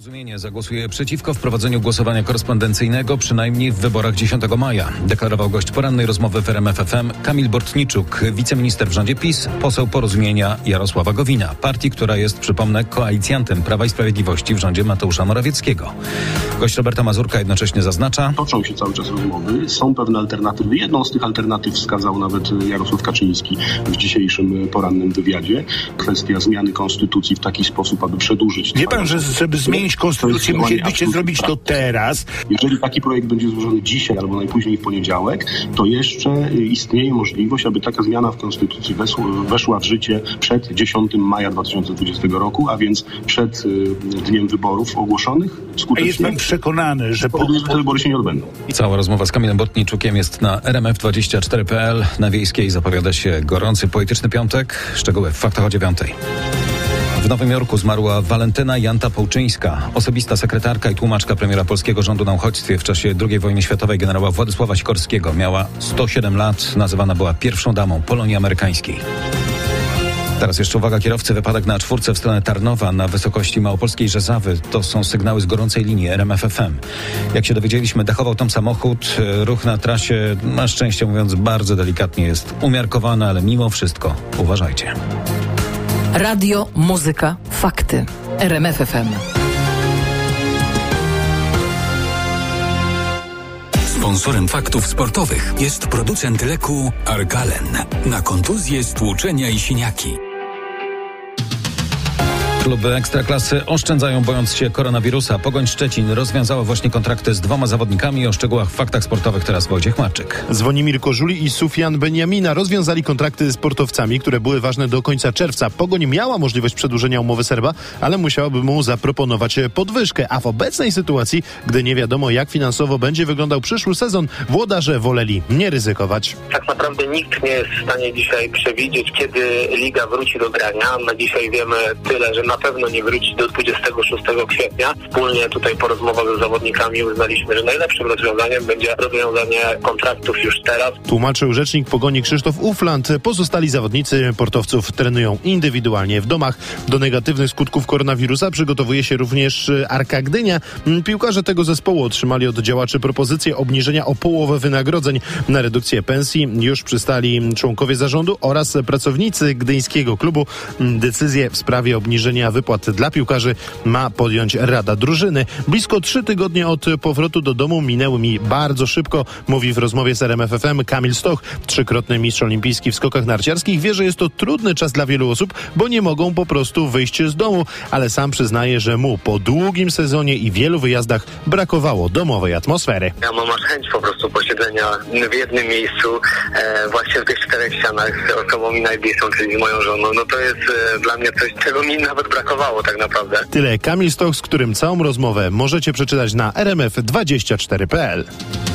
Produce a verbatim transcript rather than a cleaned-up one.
Porozumienie zagłosuje przeciwko wprowadzeniu głosowania korespondencyjnego, przynajmniej w wyborach dziesiątego maja. Deklarował gość porannej rozmowy w R M F F M Kamil Bortniczuk, wiceminister w rządzie PiS, poseł Porozumienia Jarosława Gowina, partii, która jest, przypomnę, koalicjantem Prawa i Sprawiedliwości w rządzie Mateusza Morawieckiego. Gość Roberta Mazurka jednocześnie zaznacza: toczą się cały czas rozmowy, są pewne alternatywy. Jedną z tych alternatyw wskazał nawet Jarosław Kaczyński w dzisiejszym porannym wywiadzie. Kwestia zmiany konstytucji w taki sposób, aby przedłużyć... Wie pan, że żeby zmienić konstytucję, musielibyście zrobić to teraz? Jeżeli taki projekt będzie złożony dzisiaj albo najpóźniej w poniedziałek, to jeszcze istnieje możliwość, aby taka zmiana w konstytucji weszła w życie przed dziesiątego maja dwa tysiące dwudziestego roku, a więc przed dniem wyborów ogłoszonych. Skutecznie. Jestem przekonany, że po... te wybory się nie odbędą. I cała rozmowa z Kamilem Bortniczukiem jest na R M F dwadzieścia cztery kropka p l. Na Wiejskiej zapowiada się gorący, poetyczny piątek. Szczegóły w faktach o dziewiątej. W Nowym Jorku zmarła Walentyna Janta-Połczyńska, osobista sekretarka i tłumaczka premiera polskiego rządu na uchodźstwie w czasie drugiej wojny światowej generała Władysława Sikorskiego. Miała sto siedem lat, nazywana była pierwszą damą Polonii amerykańskiej. Teraz jeszcze uwaga, kierowcy, wypadek na czwórce w stronę Tarnowa na wysokości małopolskiej Rzezawy. To są sygnały z gorącej linii R M F F M. Jak się dowiedzieliśmy, dachował tam samochód. Ruch na trasie, na szczęście mówiąc, bardzo delikatnie jest umiarkowany, ale mimo wszystko uważajcie. Radio, muzyka, fakty. R M F F M. Sponsorem faktów sportowych jest producent leku Argalen na kontuzje, stłuczenia i siniaki. Kluby Ekstraklasy oszczędzają, bojąc się koronawirusa. Pogoń Szczecin rozwiązała właśnie kontrakty z dwoma zawodnikami. O szczegółach w faktach sportowych teraz Wojciech Marczyk. Zwonimir Kożuli i Sufian Beniamina rozwiązali kontrakty z sportowcami, które były ważne do końca czerwca. Pogoń miała możliwość przedłużenia umowy Serba, ale musiałaby mu zaproponować podwyżkę. A w obecnej sytuacji, gdy nie wiadomo, jak finansowo będzie wyglądał przyszły sezon, włodarze woleli nie ryzykować. Tak naprawdę nikt nie jest w stanie dzisiaj przewidzieć, kiedy liga wróci do grania. Na dzisiaj wiemy tyle, że na pewno nie wróci do dwudziestego szóstego kwietnia. Wspólnie tutaj po rozmowach z zawodnikami uznaliśmy, że najlepszym rozwiązaniem będzie rozwiązanie kontraktów już teraz. Tłumaczył rzecznik Pogoni Krzysztof Ufland. Pozostali zawodnicy portowców trenują indywidualnie w domach. Do negatywnych skutków koronawirusa przygotowuje się również Arka Gdynia. Piłkarze tego zespołu otrzymali od działaczy propozycję obniżenia o połowę wynagrodzeń. Na redukcję pensji już przystali członkowie zarządu oraz pracownicy gdyńskiego klubu. Decyzję w sprawie obniżenia wypłat dla piłkarzy ma podjąć Rada Drużyny. Blisko trzy tygodnie od powrotu do domu minęły mi bardzo szybko, mówi w rozmowie z R M F F M Kamil Stoch. Trzykrotny mistrz olimpijski w skokach narciarskich wie, że jest to trudny czas dla wielu osób, bo nie mogą po prostu wyjść z domu, ale sam przyznaje, że mu po długim sezonie i wielu wyjazdach brakowało domowej atmosfery. Ja mam aż chęć po prostu posiedzenia w jednym miejscu, e, właśnie w tych czterech ścianach z osobą mi najbliższą, czyli z moją żoną. No to jest e, dla mnie coś, czego mi nawet brakowało tak naprawdę. Tyle Kamil Stoch, z którym całą rozmowę możecie przeczytać na R M F dwadzieścia cztery kropka p l.